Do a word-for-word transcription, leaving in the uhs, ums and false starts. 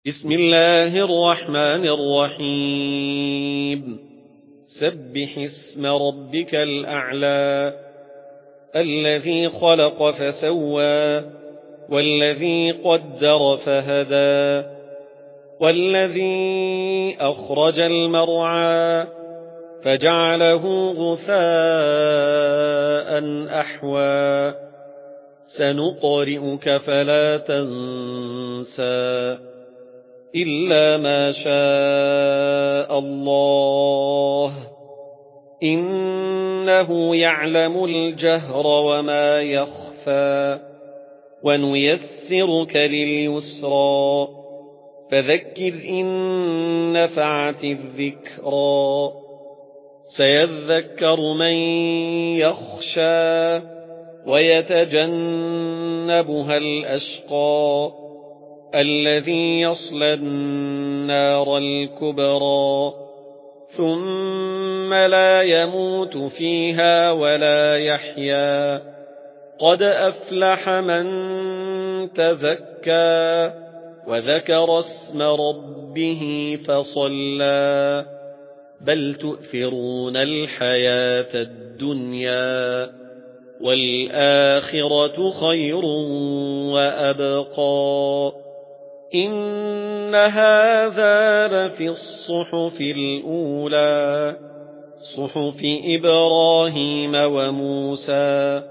بسم الله الرحمن الرحيم سبح اسم ربك الأعلى الذي خلق فسوى والذي قدر فهدى والذي أخرج المرعى فجعله غثاء أحوى سنقرئك فلا تنسى إلا ما شاء الله إنه يعلم الجهر وما يخفى ونيسرك لليسرى فذكر إن نفعت الذكرى سيذكر من يخشى ويتجنبها الأشقى الذي يصلى النار الكبرى ثم لا يموت فيها ولا يحيا قد أفلح من تزكى وذكر اسم ربه فصلى بل تؤثرون الحياة الدنيا والآخرة خير وأبقى إن هذا لفي الصحف الأولى صحف إبراهيم وموسى